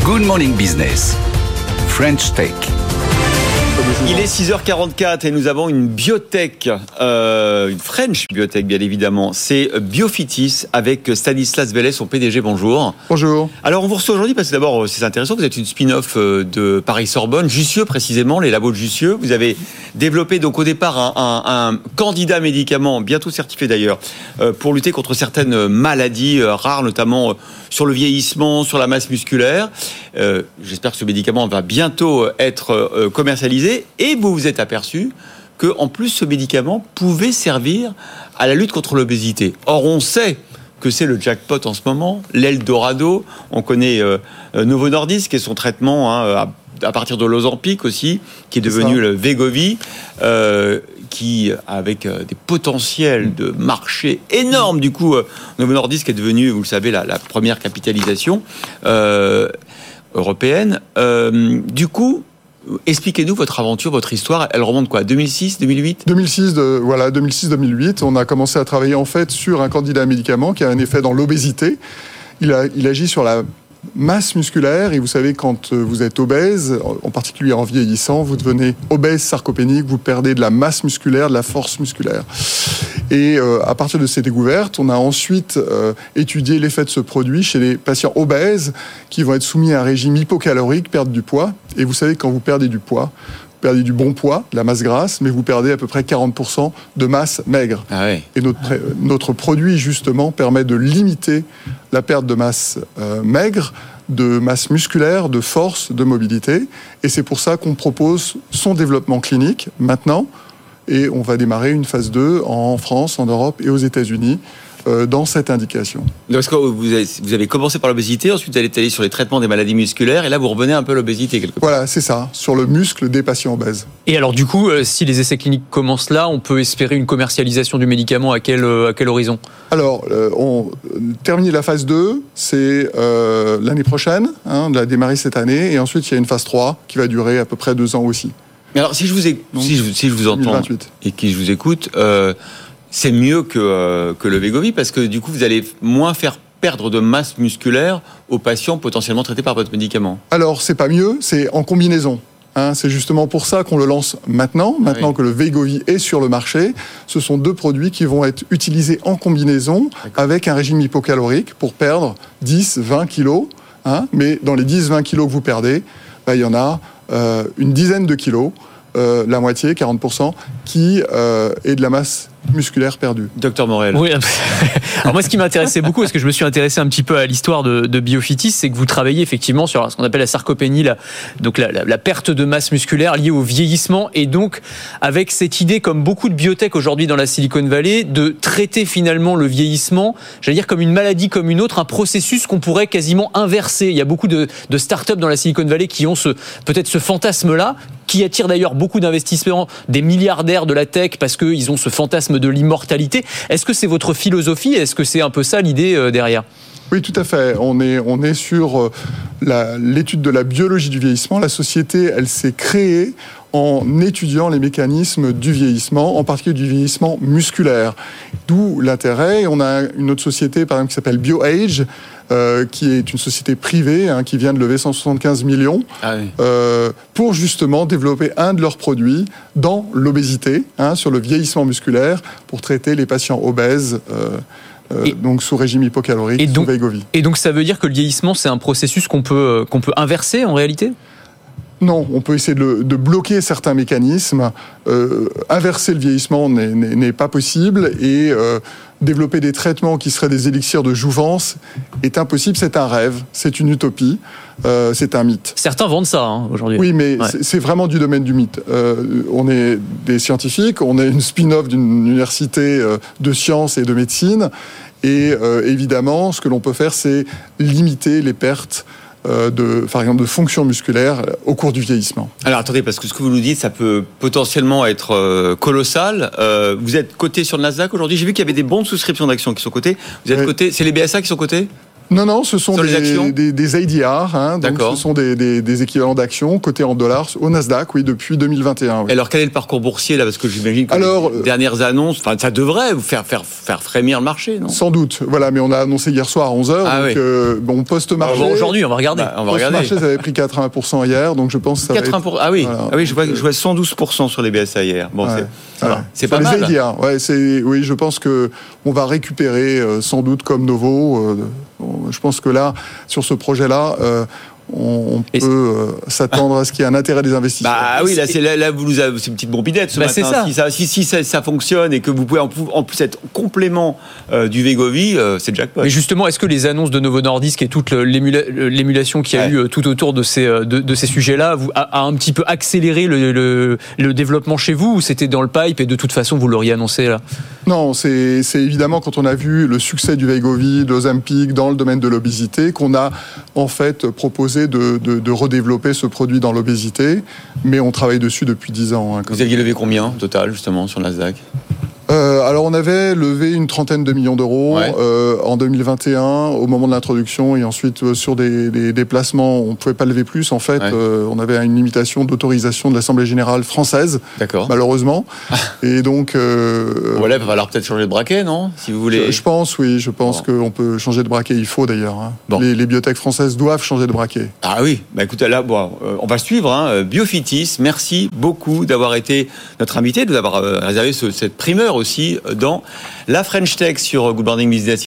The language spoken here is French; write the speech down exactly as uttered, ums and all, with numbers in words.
Good Morning Business, French Tech. Il est six heures quarante-quatre et nous avons une biotech, euh, une French biotech bien évidemment. C'est Biofitis avec Stanislas Vellet, son P D G. Bonjour. Bonjour. Alors on vous reçoit aujourd'hui parce que d'abord c'est intéressant, vous êtes une spin-off de Paris-Sorbonne, Jussieu précisément, les labos de Jussieu. Vous avez développé donc au départ un, un, un candidat médicament, bientôt certifié d'ailleurs, euh, pour lutter contre certaines maladies euh, rares, notamment euh, sur le vieillissement, sur la masse musculaire. Euh, j'espère que ce médicament va bientôt être euh, commercialisé. Et vous vous êtes aperçu que, en plus, ce médicament pouvait servir à la lutte contre l'obésité. Or, on sait que c'est le jackpot en ce moment, l'Eldorado. On connaît euh, Novo Nordisk et son traitement hein, à, à partir de l'Ozempic aussi, qui est devenu c'est le Wegovy, euh, qui, avec euh, des potentiels de marché énormes, du coup, euh, Novo Nordisk est devenu, vous le savez, la, la première capitalisation euh, européenne. Euh, du coup, expliquez-nous votre aventure, votre histoire. Elle remonte quoi, deux mille six, deux mille huit deux mille six, de, voilà, deux mille six deux mille huit. On a commencé à travailler en fait sur un candidat médicament qui a un effet dans l'obésité. Il, a, il agit sur la masse musculaire et vous savez, quand vous êtes obèse, en particulier en vieillissant, vous devenez obèse sarcopénique, vous perdez de la masse musculaire, de la force musculaire. Et euh, à partir de ces découvertes, on a ensuite euh, étudié l'effet de ce produit chez les patients obèses qui vont être soumis à un régime hypocalorique, perdre du poids. Et vous savez, quand vous perdez du poids, vous perdez du bon poids, de la masse grasse, mais vous perdez à peu près quarante pour cent de masse maigre. Ah ouais. Et notre, notre produit, justement, permet de limiter la perte de masse euh, maigre, de masse musculaire, de force, de mobilité. Et c'est pour ça qu'on propose son développement clinique maintenant. Et on va démarrer une phase deux en France, en Europe et aux États-Unis euh, dans cette indication. Parce que vous avez, vous avez commencé par l'obésité, ensuite vous allez aller sur les traitements des maladies musculaires, et là vous revenez un peu à l'obésité quelque part. Voilà, c'est ça, sur le muscle des patients obèses. Et alors du coup, euh, si les essais cliniques commencent là, on peut espérer une commercialisation du médicament à quel, euh, à quel horizon ? Alors, euh, on termine la phase deux, c'est euh, l'année prochaine, hein, on l'a démarré cette année, et ensuite il y a une phase trois qui va durer à peu près deux ans aussi. Mais alors, si je vous, ai, Donc, si je, si je vous entends deux mille vingt-huit. Et que je vous écoute, euh, c'est mieux que, euh, que le Wegovy parce que du coup, vous allez moins faire perdre de masse musculaire aux patients potentiellement traités par votre médicament. Alors, c'est pas mieux, c'est en combinaison. Hein, c'est justement pour ça qu'on le lance maintenant, maintenant ah oui. que le Wegovy est sur le marché. Ce sont deux produits qui vont être utilisés en combinaison D'accord. avec un régime hypocalorique pour perdre dix à vingt kilos. Hein, mais dans les dix à vingt kilos que vous perdez, bah, il y en a Euh, une dizaine de kilos, euh, la moitié, quarante pour cent, qui euh, est de la masse musculaire perdue. Docteur Morel. Oui. Alors moi, ce qui m'intéressait beaucoup, parce que je me suis intéressé un petit peu à l'histoire de, de Biofitis, c'est que vous travaillez effectivement sur ce qu'on appelle la sarcopénie, la, donc la, la, la perte de masse musculaire liée au vieillissement, et donc avec cette idée, comme beaucoup de biotech aujourd'hui dans la Silicon Valley, de traiter finalement le vieillissement, j'allais dire comme une maladie comme une autre, un processus qu'on pourrait quasiment inverser. Il y a beaucoup de, de startups dans la Silicon Valley qui ont ce, peut-être ce fantasme-là, qui attire d'ailleurs beaucoup d'investisseurs, des milliardaires de la tech, parce qu'ils ont ce fantasme de l'immortalité. Est-ce que c'est votre philosophie ? Est-ce que c'est un peu ça l'idée euh, derrière ? Oui, tout à fait. On est, on est sur la, l'étude de la biologie du vieillissement. La société, elle s'est créée en étudiant les mécanismes du vieillissement, en particulier du vieillissement musculaire. D'où l'intérêt. On a une autre société, par exemple, qui s'appelle BioAge, euh, qui est une société privée, hein, qui vient de lever cent soixante-quinze millions, ah oui. euh, pour justement développer un de leurs produits dans l'obésité, hein, sur le vieillissement musculaire, pour traiter les patients obèses, euh, Euh, et, donc sous régime hypocalorique, et donc, sous Wegovy. Et donc ça veut dire que le vieillissement, c'est un processus qu'on peut, qu'on peut inverser en réalité ? Non, on peut essayer de, le, de bloquer certains mécanismes. Euh, inverser le vieillissement n'est, n'est, n'est pas possible, et euh, développer des traitements qui seraient des élixirs de jouvence est impossible. C'est un rêve, c'est une utopie, euh, c'est un mythe. Certains vendent ça hein, aujourd'hui. Oui, mais ouais. c'est, c'est vraiment du domaine du mythe. Euh, on est des scientifiques, on est une spin-off d'une université euh, de sciences et de médecine, et euh, évidemment, ce que l'on peut faire, c'est limiter les pertes de, par exemple, de fonction musculaire au cours du vieillissement. Alors attendez, parce que ce que vous nous dites, ça peut potentiellement être euh, colossal. Euh, vous êtes coté sur le Nasdaq aujourd'hui. J'ai vu qu'il y avait des bons de souscription d'actions qui sont cotés. Vous êtes oui. coté, c'est les B S A qui sont cotés ? Non, non, ce sont Sur les actions des, des, des A D R, hein, donc D'accord. ce sont des, des, des équivalents d'actions cotés en dollars au Nasdaq, oui, depuis deux mille vingt et un. Oui. Et alors, quel est le parcours boursier là? Parce que j'imagine que Alors, les dernières annonces, enfin, ça devrait vous faire, faire, faire frémir le marché, non? Sans doute, voilà, mais on a annoncé hier soir à onze heures, Ah donc oui. euh, bon, post-marché... Bon, aujourd'hui, on va regarder. Bah, on va regarder. Post-marché, ça avait pris quatre-vingts pour cent hier, donc je pense que ça quatre-vingts pour cent. va être... Ah oui, Voilà. ah oui, je vois, je vois cent douze pour cent sur les B S A hier. Bon, Ouais. c'est, ça va. Ouais. C'est Sur pas les mal. A D R, ouais, c'est, oui, je pense que on va récupérer euh, sans doute comme Novo. Euh, je pense que là, sur ce projet-là, euh, on, on Et peut euh, s'attendre à ce qu'il y ait un intérêt des investisseurs. Bah oui, là, c'est, là, là vous nous avez, c'est une petite bombinette ce Bah, matin. c'est ça. Si, ça, si, si ça, ça fonctionne et que vous pouvez en, pou- en plus être complément euh, du Wegovy, euh, c'est jackpot. Mais justement, est-ce que les annonces de Novo Nordisk et toute l'émula- l'émulation qu'il y a Ouais. eu tout autour de ces, de, de ces sujets-là vous, a, a un petit peu accéléré le, le, le développement chez vous, ou c'était dans le pipe et de toute façon vous l'auriez annoncé là? Non, c'est, c'est évidemment quand on a vu le succès du Wegovy, de Ozempic dans le domaine de l'obésité qu'on a en fait proposé de, de, de redévelopper ce produit dans l'obésité, mais on travaille dessus depuis dix ans. Hein, Vous aviez levé combien au total, justement, sur Nasdaq? Euh, alors on avait levé une trentaine de millions d'euros Ouais. euh, en deux mille vingt et un au moment de l'introduction, et ensuite euh, sur des, des, des placements on ne pouvait pas lever plus en fait. Ouais. Euh, on avait une limitation d'autorisation de l'Assemblée Générale française D'accord. malheureusement, et donc euh, Voilà, il va falloir peut-être changer de braquet, non? Si vous voulez. je, je pense oui, je pense Bon. qu'on peut changer de braquet, il faut d'ailleurs. Hein. Bon. Les, les biotech françaises doivent changer de braquet. Ah oui, bah écoutez, là, bon, euh, on va suivre. Hein, Biofitis, merci beaucoup d'avoir été notre invité, de nous avoir euh, réservé ce- cette primeur aussi euh, dans la French Tech sur Good Morning Business.